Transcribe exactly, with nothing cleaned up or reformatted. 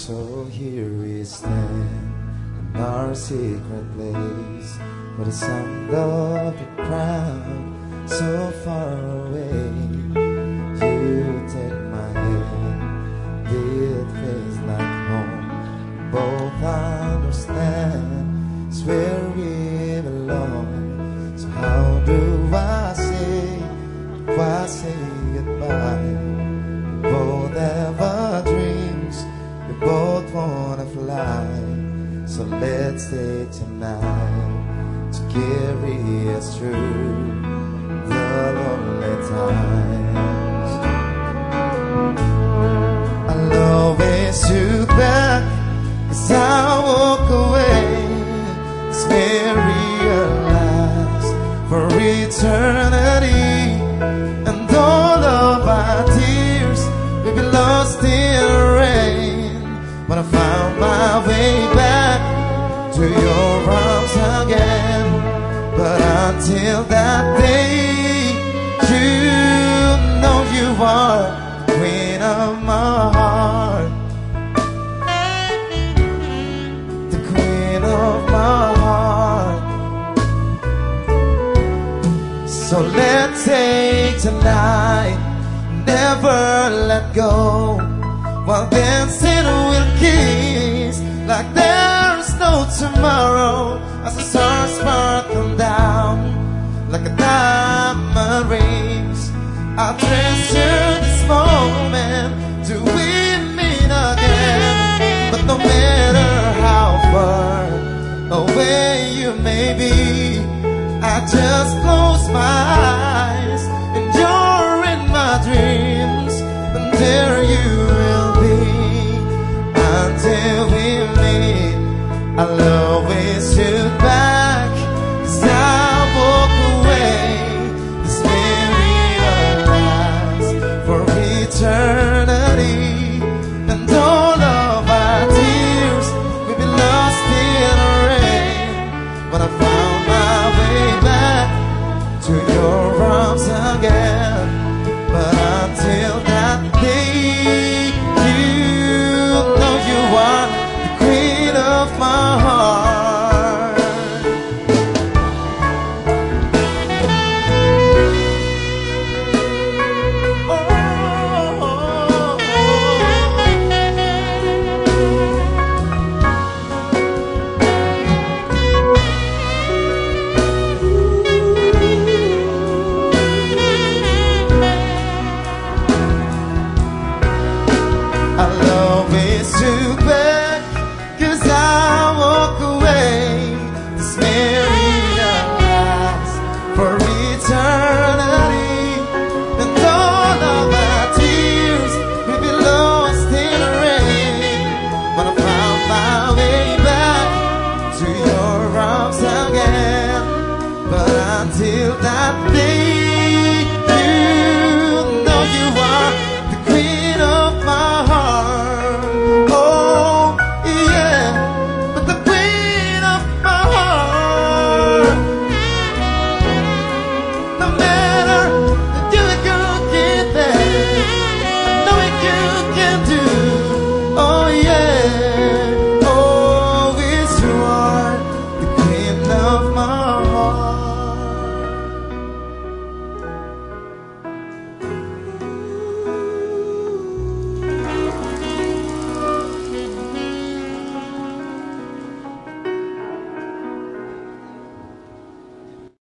So here we stand in our secret place, with the sound of the crowd so far away. You take my hand, it feels like home. Both understand it's where we belong. So how do I say, do I say goodbye? Both have our dreams, we both wanna fly. So let's stay tonight to carry us through the lonely times. I'll always look back as I walk away, as we realize for eternity, and all of our tears will be lost in the rain. But I found my way back to your arms again. But until that day, you know you are the queen of my heart, the queen of my heart. So let's take tonight, never let go, while dancing we'll kiss like there's no tomorrow, as the stars sparkle down like a diamond rings. I'll treasure this moment till we meet again. But no matter how far away you may be, I just close my eyes and you're in my dreams, and there you will be until we meet. I love